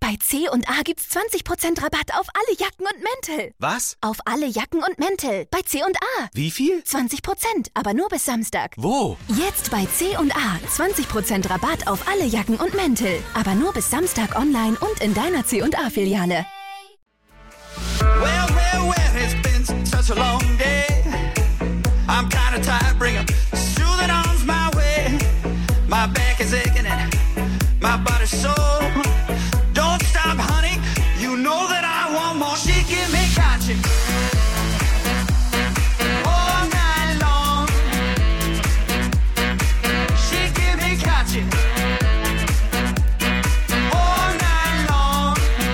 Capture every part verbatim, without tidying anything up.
Bei C und A gibt's zwanzig Prozent Rabatt auf alle Jacken und Mäntel. Was? Auf alle Jacken und Mäntel. Bei C und A. Wie viel? zwanzig Prozent, aber nur bis Samstag. Wo? Jetzt bei C und A. zwanzig Prozent Rabatt auf alle Jacken und Mäntel. Aber nur bis Samstag online und in deiner C und A-Filiale. Well, well, well, it's been such a long day. I'm kind of tired, bring 'em soothing arms my way. My back is aching and my body's sore. Don't stop, honey, you know that I want more. She give me kachi all night long. She give me kachi all night long.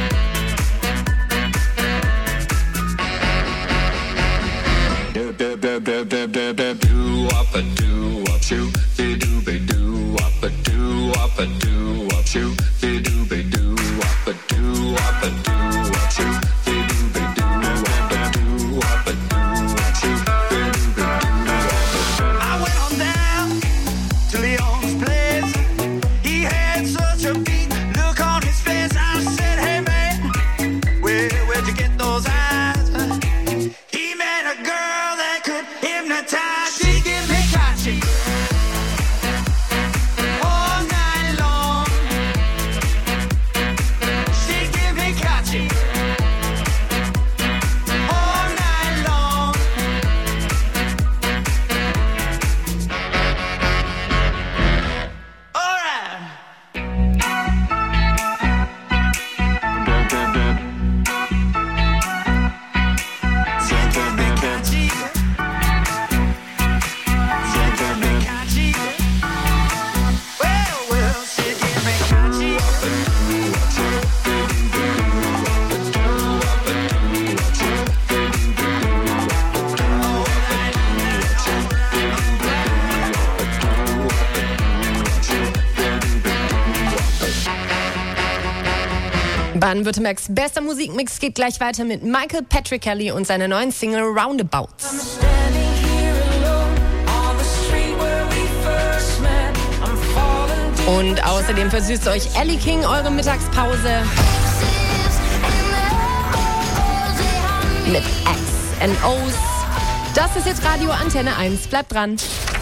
Do do do do do do do do up a do up shoot be do be do up a do up a do up shoot be do be do up a do up a do up shoot be do be do up a do up a do up shoot be do be do up a. I went on down to Leon's place. He had such a beat look on his face. I said, hey man, where where'd you get those eyes? He met a girl that could hypnotize. She give me kachi all night long. She give me kachi all night long. All right. She give me kachi. She give me kachi. Well, well, she give me kachi. Baden-Württembergs bester Musikmix geht gleich weiter mit Michael Patrick Kelly und seiner neuen Single Roundabout. Und außerdem versüßt euch Ellie King eure Mittagspause mit X and O's. Das ist jetzt Radio Antenne eins. Bleibt dran.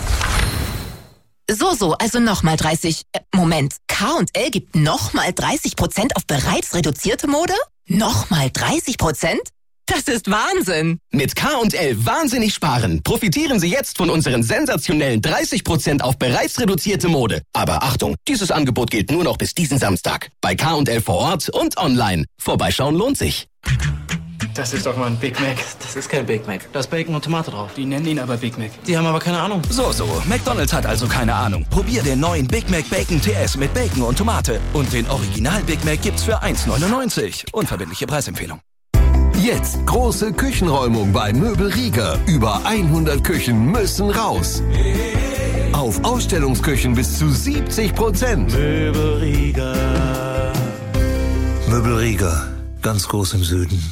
So, so, also nochmal dreißig. Äh, Moment, K und L gibt nochmal dreißig Prozent auf bereits reduzierte Mode? Nochmal dreißig Prozent? Das ist Wahnsinn! Mit K und L wahnsinnig sparen. Profitieren Sie jetzt von unseren sensationellen dreißig Prozent auf bereits reduzierte Mode. Aber Achtung, dieses Angebot gilt nur noch bis diesen Samstag. Bei K und L vor Ort und online. Vorbeischauen lohnt sich. Das ist doch mal ein Big Mac. Das ist kein Big Mac. Da ist Bacon und Tomate drauf. Die nennen ihn aber Big Mac. Die haben aber keine Ahnung. So, so. McDonald's hat also keine Ahnung. Probier den neuen Big Mac Bacon T S mit Bacon und Tomate. Und den Original Big Mac gibt's für eins neunundneunzig. Unverbindliche Preisempfehlung. Jetzt große Küchenräumung bei Möbel Rieger. Über hundert Küchen müssen raus. Auf Ausstellungsküchen bis zu siebzig Prozent. Möbel Rieger. Möbel Rieger. Ganz groß im Süden.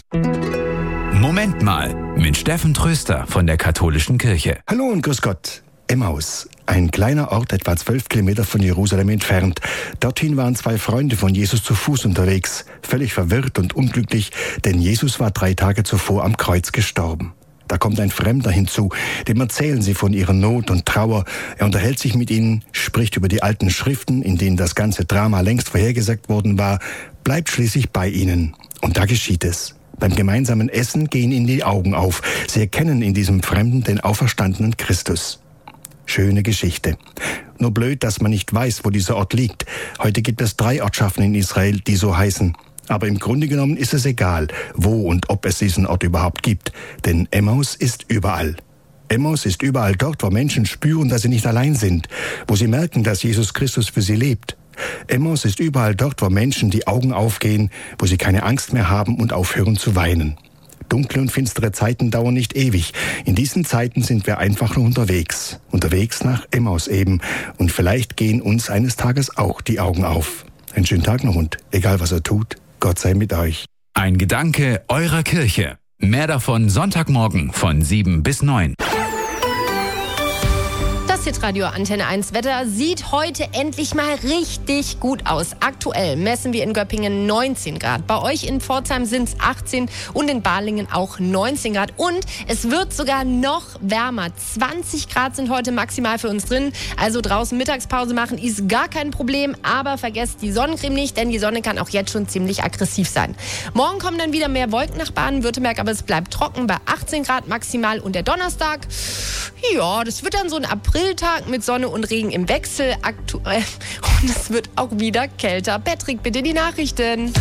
Moment mal, mit Steffen Tröster von der Katholischen Kirche. Hallo und grüß Gott. Emmaus, ein kleiner Ort etwa zwölf Kilometer von Jerusalem entfernt. Dorthin waren zwei Freunde von Jesus zu Fuß unterwegs, völlig verwirrt und unglücklich, denn Jesus war drei Tage zuvor am Kreuz gestorben. Da kommt ein Fremder hinzu, dem erzählen sie von ihrer Not und Trauer. Er unterhält sich mit ihnen, spricht über die alten Schriften, in denen das ganze Drama längst vorhergesagt worden war, bleibt schließlich bei ihnen. Und da geschieht es. Beim gemeinsamen Essen gehen ihnen die Augen auf. Sie erkennen in diesem Fremden den auferstandenen Christus. Schöne Geschichte. Nur blöd, dass man nicht weiß, wo dieser Ort liegt. Heute gibt es drei Ortschaften in Israel, die so heißen. Aber im Grunde genommen ist es egal, wo und ob es diesen Ort überhaupt gibt. Denn Emmaus ist überall. Emmaus ist überall dort, wo Menschen spüren, dass sie nicht allein sind. Wo sie merken, dass Jesus Christus für sie lebt. Emmaus ist überall dort, wo Menschen die Augen aufgehen, wo sie keine Angst mehr haben und aufhören zu weinen. Dunkle und finstere Zeiten dauern nicht ewig. In diesen Zeiten sind wir einfach nur unterwegs. Unterwegs nach Emmaus eben. Und vielleicht gehen uns eines Tages auch die Augen auf. Einen schönen Tag noch und egal was er tut, Gott sei mit euch. Ein Gedanke eurer Kirche. Mehr davon Sonntagmorgen von sieben bis neun. Das Das Hitradio Antenne eins Wetter sieht heute endlich mal richtig gut aus. Aktuell messen wir in Göppingen neunzehn Grad. Bei euch in Pforzheim sind es achtzehn und in Balingen auch neunzehn Grad. Und es wird sogar noch wärmer. zwanzig Grad sind heute maximal für uns drin. Also draußen Mittagspause machen ist gar kein Problem. Aber vergesst die Sonnencreme nicht, denn die Sonne kann auch jetzt schon ziemlich aggressiv sein. Morgen kommen dann wieder mehr Wolken nach Baden-Württemberg, aber es bleibt trocken bei achtzehn Grad maximal. Und der Donnerstag, ja, das wird dann so ein Apriltag mit Sonne und Regen im Wechsel aktuell. Und es wird auch wieder kälter. Patrick, bitte die Nachrichten.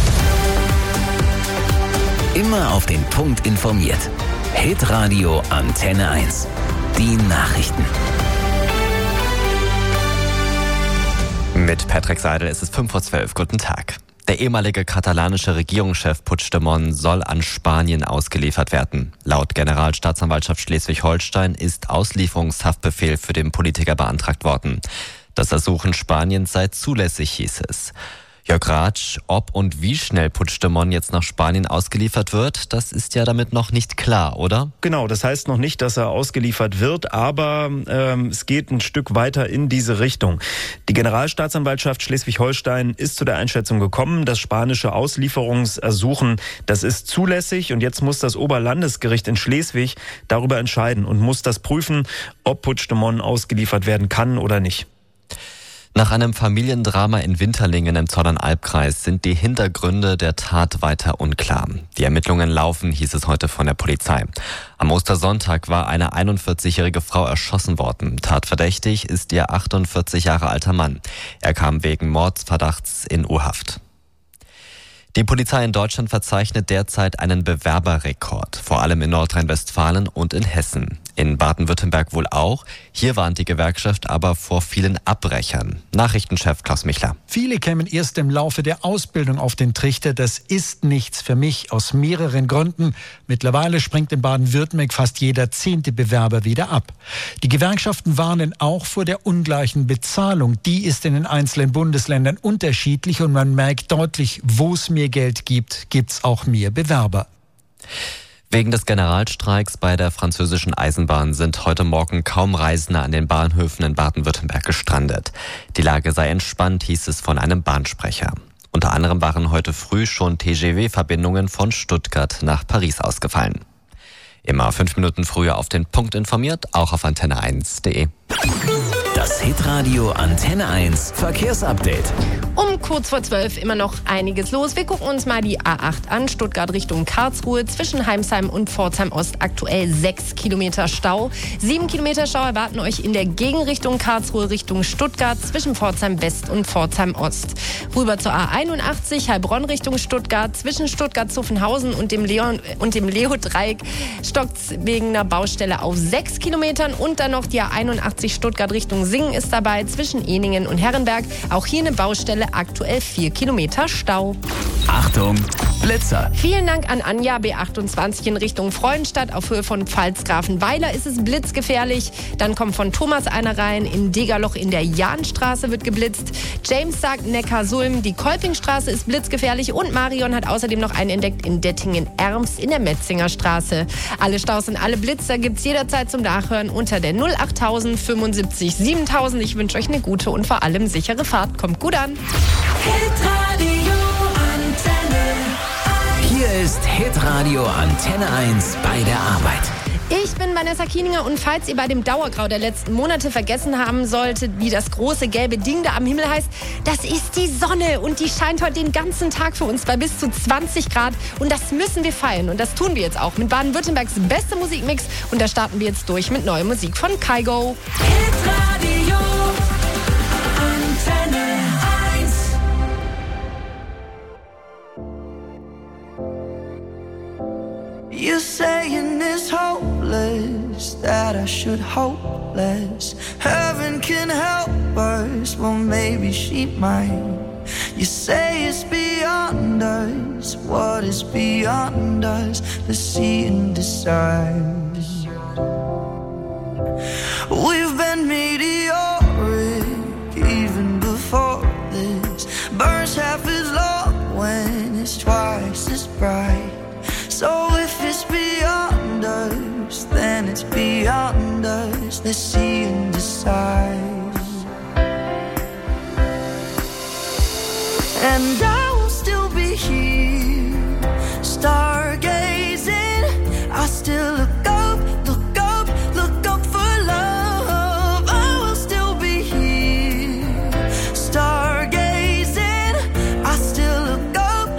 Immer auf den Punkt informiert. Hitradio Antenne eins. Die Nachrichten. Mit Patrick Seidel ist es fünf vor zwölf. Guten Tag. Der ehemalige katalanische Regierungschef Puigdemont soll an Spanien ausgeliefert werden. Laut Generalstaatsanwaltschaft Schleswig-Holstein ist Auslieferungshaftbefehl für den Politiker beantragt worden. Das Ersuchen Spaniens sei zulässig, hieß es. Jörg Ratsch, ob und wie schnell Puigdemont jetzt nach Spanien ausgeliefert wird, das ist ja damit noch nicht klar, oder? Genau, das heißt noch nicht, dass er ausgeliefert wird, aber ähm, es geht ein Stück weiter in diese Richtung. Die Generalstaatsanwaltschaft Schleswig-Holstein ist zu der Einschätzung gekommen, das spanische Auslieferungsersuchen, das ist zulässig und jetzt muss das Oberlandesgericht in Schleswig darüber entscheiden und muss das prüfen, ob Puigdemont ausgeliefert werden kann oder nicht. Nach einem Familiendrama in Winterlingen im Zollernalbkreis sind die Hintergründe der Tat weiter unklar. Die Ermittlungen laufen, hieß es heute von der Polizei. Am Ostersonntag war eine einundvierzigjährige Frau erschossen worden. Tatverdächtig ist ihr achtundvierzig Jahre alter Mann. Er kam wegen Mordsverdachts in U-Haft. Die Polizei in Deutschland verzeichnet derzeit einen Bewerberrekord, vor allem in Nordrhein-Westfalen und in Hessen. In Baden-Württemberg wohl auch. Hier warnt die Gewerkschaft aber vor vielen Abbrechern. Nachrichtenchef Klaus Michler. Viele kämen erst im Laufe der Ausbildung auf den Trichter. Das ist nichts für mich aus mehreren Gründen. Mittlerweile springt in Baden-Württemberg fast jeder zehnte Bewerber wieder ab. Die Gewerkschaften warnen auch vor der ungleichen Bezahlung. Die ist in den einzelnen Bundesländern unterschiedlich und man merkt deutlich, wo es mehr Geld gibt, gibt's auch mehr Bewerber. Wegen des Generalstreiks bei der französischen Eisenbahn sind heute Morgen kaum Reisende an den Bahnhöfen in Baden-Württemberg gestrandet. Die Lage sei entspannt, hieß es von einem Bahnsprecher. Unter anderem waren heute früh schon T G V-Verbindungen von Stuttgart nach Paris ausgefallen. Immer fünf Minuten früher auf den Punkt informiert, auch auf antenne eins punkt de. Das Hitradio Antenne eins Verkehrsupdate. Um kurz vor zwölf immer noch einiges los. Wir gucken uns mal die A acht an. Stuttgart Richtung Karlsruhe. Zwischen Heimsheim und Pforzheim Ost aktuell sechs Kilometer Stau. sieben Kilometer Stau erwarten euch in der Gegenrichtung Karlsruhe Richtung Stuttgart. Zwischen Pforzheim West und Pforzheim Ost. Rüber zur A einundachtzig Heilbronn Richtung Stuttgart. Zwischen Stuttgart-Zuffenhausen und dem Leon und dem Leo-Dreieck stockt's wegen einer Baustelle auf sechs Kilometern. Und dann noch die A einundachtzig Stuttgart Richtung Singen ist dabei. Zwischen Eningen und Herrenberg. Auch hier eine Baustelle. Aktuell vier Kilometer Stau. Achtung, Blitzer. Vielen Dank an Anja. B achtundzwanzig in Richtung Freudenstadt. Auf Höhe von Pfalzgrafenweiler ist es blitzgefährlich. Dann kommt von Thomas einer rein. In Degerloch in der Jahnstraße wird geblitzt. James sagt Neckarsulm. Die Kolpingstraße ist blitzgefährlich. Und Marion hat außerdem noch einen entdeckt in Dettingen-Erms in der Metzinger Straße. Alle Staus und alle Blitzer gibt es jederzeit zum Nachhören unter der null achttausend fünfundsiebzig siebentausend. Ich wünsche euch eine gute und vor allem sichere Fahrt. Kommt gut an. Hitradio Antenne eins. Hier ist Hitradio Antenne eins bei der Arbeit. Ich bin Vanessa Kieninger und falls ihr bei dem Dauergrau der letzten Monate vergessen haben solltet, wie das große gelbe Ding da am Himmel heißt, das ist die Sonne und die scheint heute den ganzen Tag für uns bei bis zu zwanzig Grad und das müssen wir feiern und das tun wir jetzt auch mit Baden-Württembergs bester Musikmix und da starten wir jetzt durch mit neuer Musik von Kygo. Hitradio Antenne eins. You're saying it's hopeless, that I should hope less. Heaven can help us, well maybe she might. You say it's beyond us, what is beyond us? Let's see and decide. We've been meteoric even before this. Burns half as long when it's twice as bright. So if it's beyond us, then it's beyond us. Let's see